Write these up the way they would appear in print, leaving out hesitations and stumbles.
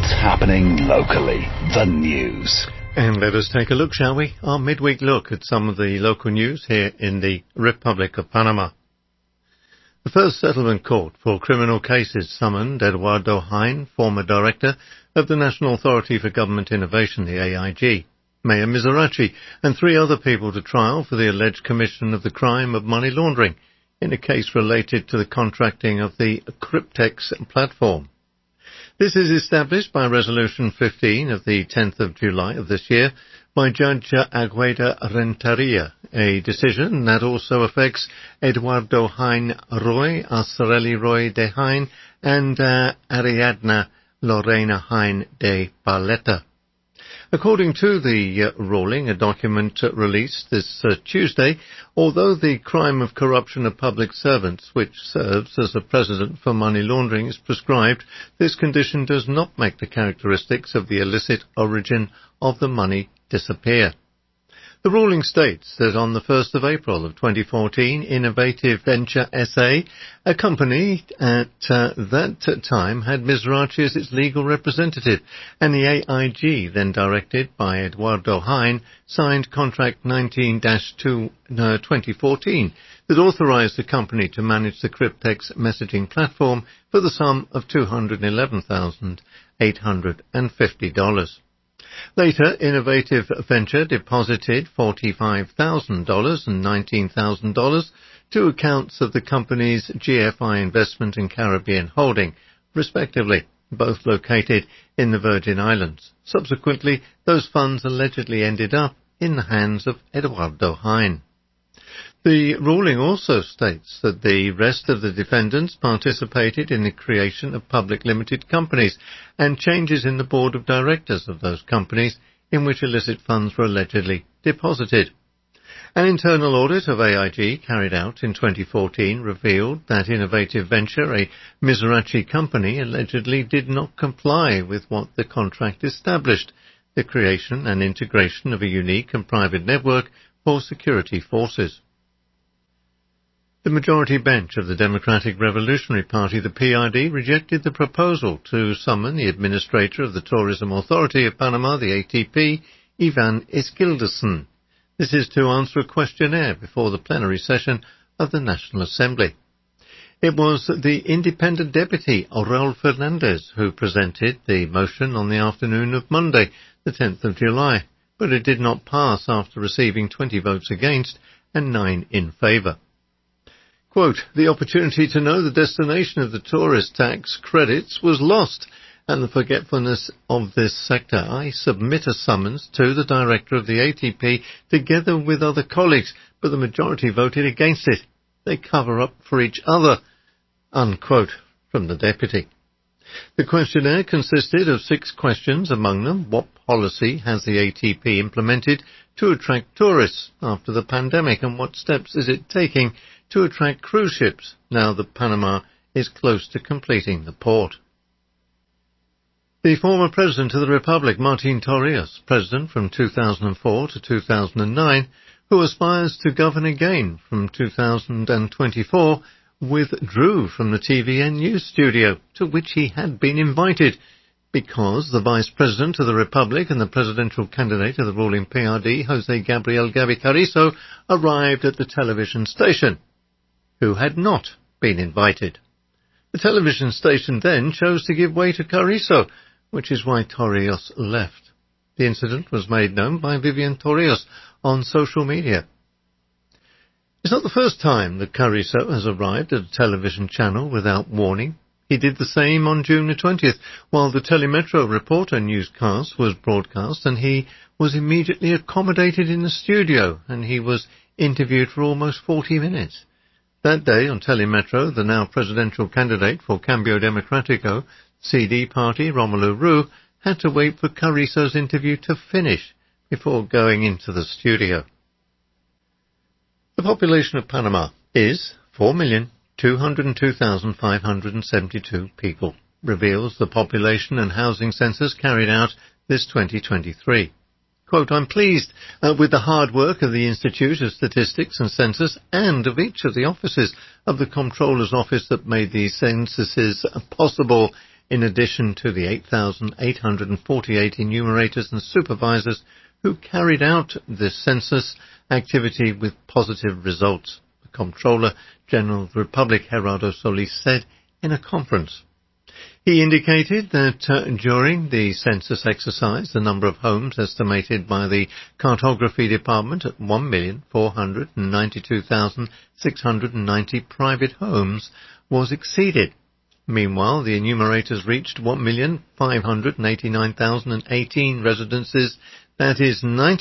What's happening locally? The news. And let us take a look, shall we? Our midweek look at some of the local news here in the Republic of Panama. The first settlement court for criminal cases summoned Eduardo Hein, former director of the National Authority for Government Innovation, the AIG, Mayor Mizrachi, and 3 other people to trial for the alleged commission of the crime of money laundering in a case related to the contracting of the Cryptex platform. This is established by Resolution 15 of the 10th of July of this year by Judge Agueda Renteria, a decision that also affects Eduardo Hein Roy, Arcerelli Roy de Hein, and Ariadna Lorena Hein de Paleta. According to the ruling, a document released this Tuesday, although the crime of corruption of public servants, which serves as a precedent for money laundering, is prescribed, this condition does not make the characteristics of the illicit origin of the money disappear. The ruling states that on the 1st of April of 2014, Innovative Venture SA, a company at that time had Mizrachi as its legal representative, and the AIG, then directed by Eduardo Hein, signed Contract 19-2014 that authorized the company to manage the Cryptex messaging platform for the sum of $211,850. Later, Innovative Venture deposited $45,000 and $19,000 to accounts of the company's GFI Investment and Caribbean Holding, respectively, both located in the Virgin Islands. Subsequently, those funds allegedly ended up in the hands of Eduardo Hein. The ruling also states that the rest of the defendants participated in the creation of public limited companies and changes in the board of directors of those companies in which illicit funds were allegedly deposited. An internal audit of AIG carried out in 2014 revealed that Innovative Venture, a Mizrachi company, allegedly did not comply with what the contract established, the creation and integration of a unique and private network for security forces. The majority bench of the Democratic Revolutionary Party, the PRD, rejected the proposal to summon the Administrator of the Tourism Authority of Panama, the ATP, Ivan Iskilderson. This is to answer a questionnaire before the plenary session of the National Assembly. It was the independent deputy, Aurel Fernandez, who presented the motion on the afternoon of Monday, the 10th of July, but it did not pass after receiving 20 votes against and 9 in favour. Quote, the opportunity to know the destination of the tourist tax credits was lost, and the forgetfulness of this sector. I submit a summons to the director of the ATP together with other colleagues, but the majority voted against it. They cover up for each other, unquote, from the deputy. The questionnaire consisted of 6 questions, among them, what policy has the ATP implemented to attract tourists after the pandemic, and what steps is it taking to attract cruise ships now that Panama is close to completing the port. The former President of the Republic, Martin Torrijos, President from 2004 to 2009, who aspires to govern again from 2024, withdrew from the TVN news studio to which he had been invited because the Vice President of the Republic and the presidential candidate of the ruling PRD, Jose Gabriel Gabi Carrizo, arrived at the television station, who had not been invited. The television station then chose to give way to Carrizo, which is why Torrijos left. The incident was made known by Vivian Torrijos on social media. It's not the first time that Carrizo has arrived at a television channel without warning. He did the same on June the 20th, while the Telemetro Reporter newscast was broadcast, and he was immediately accommodated in the studio, and he was interviewed for almost 40 minutes. That day on Telemetro, the now presidential candidate for Cambio Democratico, CD party, Romelu Rue, had to wait for Carrizo's interview to finish before going into the studio. The population of Panama is 4,202,572 people, reveals the population and housing census carried out this 2023. Quote, I'm pleased with the hard work of the Institute of Statistics and Census and of each of the offices of the Comptroller's Office that made these censuses possible in addition to the 8,848 enumerators and supervisors who carried out this census activity with positive results, the Comptroller General of the Republic, Gerardo Solis, said in a conference. He indicated that during the census exercise, the number of homes estimated by the Cartography Department at 1,492,690 private homes was exceeded. Meanwhile, the enumerators reached 1,589,018 residences, that is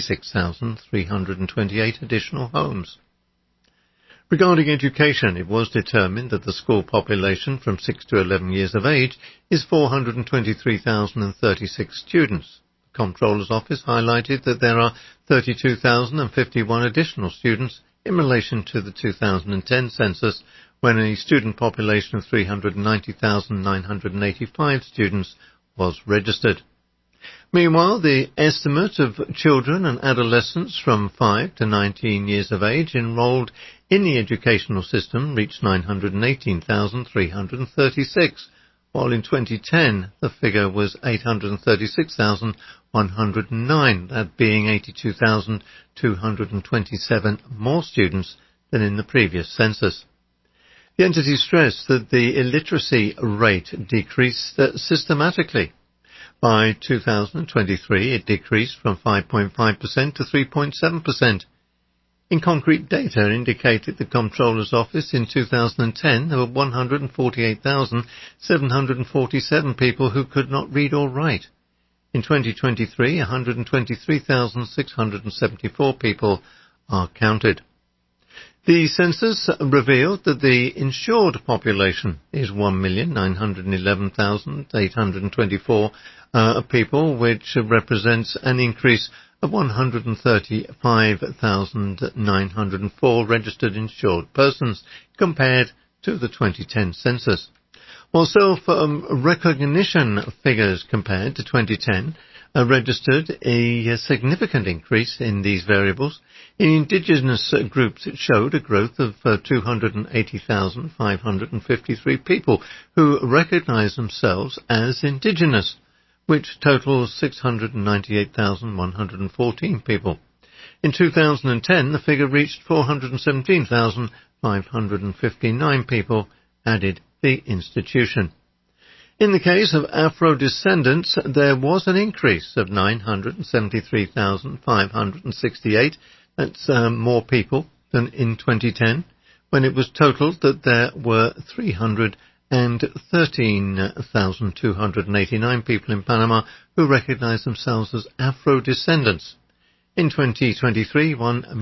96,328 additional homes. Regarding education, it was determined that the school population from 6 to 11 years of age is 423,036 students. The Comptroller's Office highlighted that there are 32,051 additional students in relation to the 2010 census, when a student population of 390,985 students was registered. Meanwhile, the estimate of children and adolescents from 5 to 19 years of age enrolled in the educational system reached 918,336, while in 2010 the figure was 836,109, that being 82,227 more students than in the previous census. The entity stressed that the illiteracy rate decreased systematically. By 2023, it decreased from 5.5% to 3.7%. In concrete data indicated the Comptroller's Office in 2010, there were 148,747 people who could not read or write. In 2023, 123,674 people are counted. The census revealed that the insured population is 1,911,824 people, which represents an increase of 135,904 registered insured persons compared to the 2010 census. While self-recognition figures compared to 2010 registered a significant increase in these variables, in indigenous groups it showed a growth of 280,553 people who recognize themselves as indigenous, which totals 698,114 people. In 2010, the figure reached 417,559 people, added the institution. In the case of Afro-descendants, there was an increase of 973,568. That's more people than in 2010, when it was totaled that there were 313,289 people in Panama who recognise themselves as Afro-descendants. In 2023,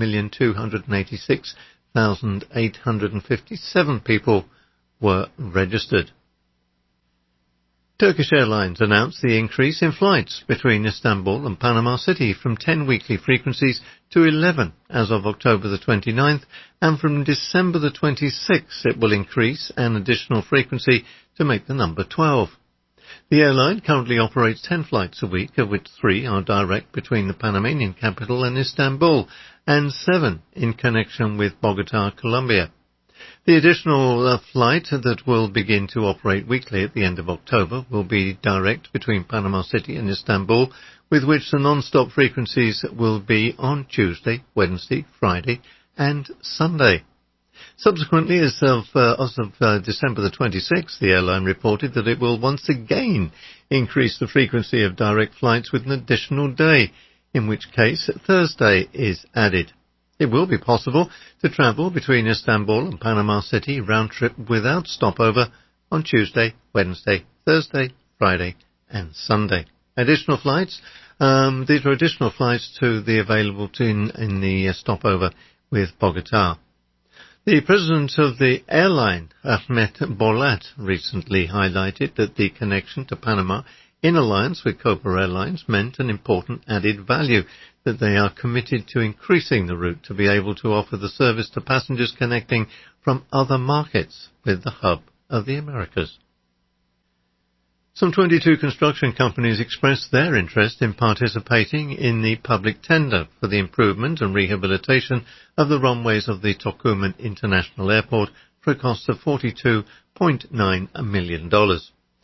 1,286,857 people were registered. Turkish Airlines announced the increase in flights between Istanbul and Panama City from 10 weekly frequencies to 11 as of October the 29th, and from December the 26th it will increase an additional frequency to make the number 12. The airline currently operates 10 flights a week, of which 3 are direct between the Panamanian capital and Istanbul, and 7 in connection with Bogota, Colombia. The additional flight that will begin to operate weekly at the end of October will be direct between Panama City and Istanbul, with which the non-stop frequencies will be on Tuesday, Wednesday, Friday and Sunday. Subsequently, as of December the 26th, the airline reported that it will once again increase the frequency of direct flights with an additional day, in which case Thursday is added. It will be possible to travel between Istanbul and Panama City round-trip without stopover on Tuesday, Wednesday, Thursday, Friday and Sunday. Additional flights, these are additional flights to the available in the stopover with Bogota. The president of the airline, Ahmet Bolat, recently highlighted that the connection to Panama in alliance with Copa Airlines meant an important added value, that they are committed to increasing the route to be able to offer the service to passengers connecting from other markets with the hub of the Americas. Some 22 construction companies expressed their interest in participating in the public tender for the improvement and rehabilitation of the runways of the Tocumen International Airport for a cost of $42.9 million.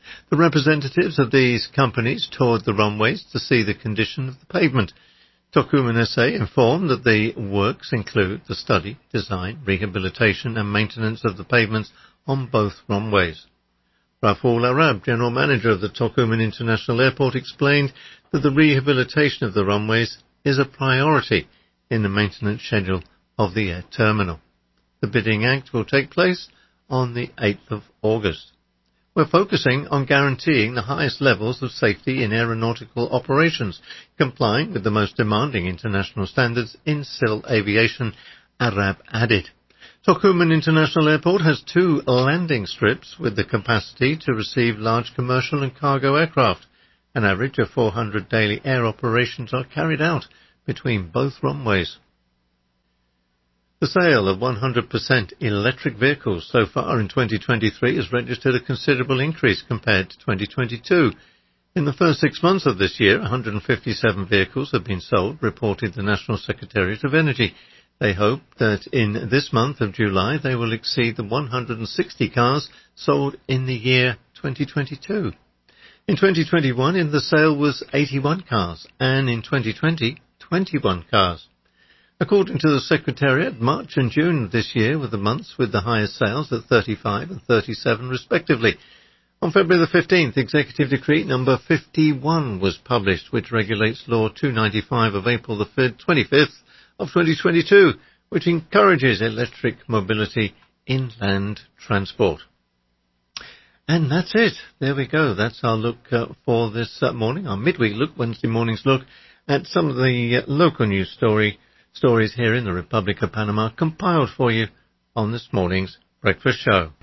The representatives of these companies toured the runways to see the condition of the pavement. Tokumen SA informed that the works include the study, design, rehabilitation and maintenance of the pavements on both runways. Rafoul Arab, General Manager of the Tokumen International Airport, explained that the rehabilitation of the runways is a priority in the maintenance schedule of the air terminal. The bidding act will take place on the 8th of August. We're focusing on guaranteeing the highest levels of safety in aeronautical operations, complying with the most demanding international standards in civil aviation, Arab added. Tokumen International Airport has 2 landing strips with the capacity to receive large commercial and cargo aircraft. An average of 400 daily air operations are carried out between both runways. The sale of 100% electric vehicles so far in 2023 has registered a considerable increase compared to 2022. In the first 6 months of this year, 157 vehicles have been sold, reported the National Secretariat of Energy. They hope that in this month of July they will exceed the 160 cars sold in the year 2022. In 2021, the sale was 81 cars, and in 2020, 21 cars. According to the Secretariat, March and June of this year were the months with the highest sales at 35 and 37 respectively. On February the 15th, Executive Decree number 51 was published, which regulates Law 295 of April the 25th of 2022, which encourages electric mobility in land transport. And that's it. There we go. That's our look for this morning, our midweek look, Wednesday morning's look at some of the local news stories here in the Republic of Panama, compiled for you on this morning's breakfast show.